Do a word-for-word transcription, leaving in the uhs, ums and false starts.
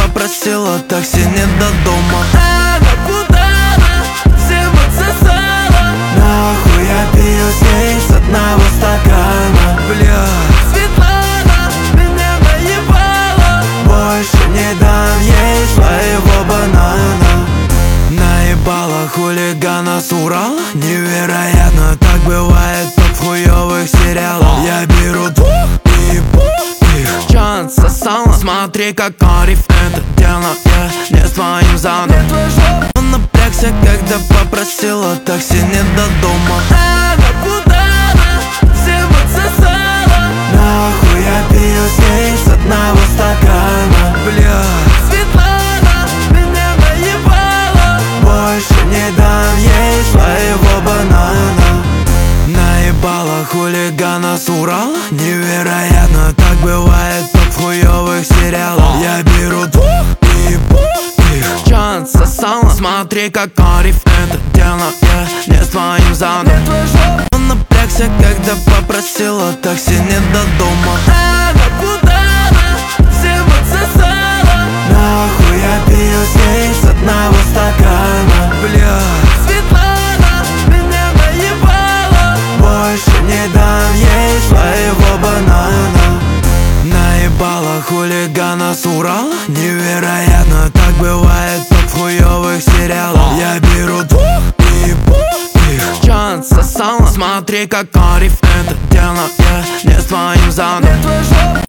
попросила такси не до дома. Она куда она всем отсосала. Нахуй я пью с ней с одного стакана. Бля, Светлана меня наебала. Больше не дам ей своего банана. Наебала хулигана с Урала. Невероятно, так бывает только в хуёвых сериалах. Я беру двух и ебу их. Чё отсосала? Смотри, как Ариф это дело. Я не с твоим задом. Он напрягся, когда попросила такси не до дома. Она куда она всем отсосала. Нахуй я пью с ней с одного стакана. Бля, Светлана меня наебала. Больше не дам ей своего банана. Наебала хулигана с Урала. Невероятно, так бывает только в хуёвых сериалах. Я беру двух и ебу их. Чё отсосала? Смотри, как Ариф это дело. Я не с твоим задом. Он напрягся, когда попросила такси не до дома. Она куда она всем отсосала. Нахуй я пью с ней с одного стакана. Бля, Светлана меня наебала. Больше не дам ей своего банана. Наебала хулигана с Урала. Невероятно, так бывает только в хуёвых сериалах. Я беру двух и ебу их. Чё отсосала? Смотри, как Ариф это дело. Я не с твоим задом.